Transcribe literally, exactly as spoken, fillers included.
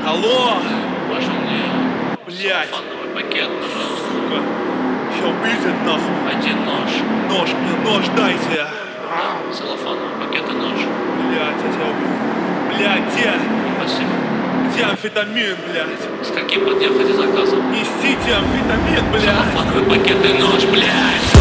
Алло! Можно мне Блядь, целлофановый пакет, пожалуйста? сука. Ща убьете нахуй. Один нож. Нож, мне нож дайте. Целлофановый пакет и нож. Блядь, я тебя убью. Блядь, где? Спасибо. Где амфетамин, блядь? С каким подъехать заказом? Несите амфетамин, блядь. Целлофановый пакет и нож, блядь!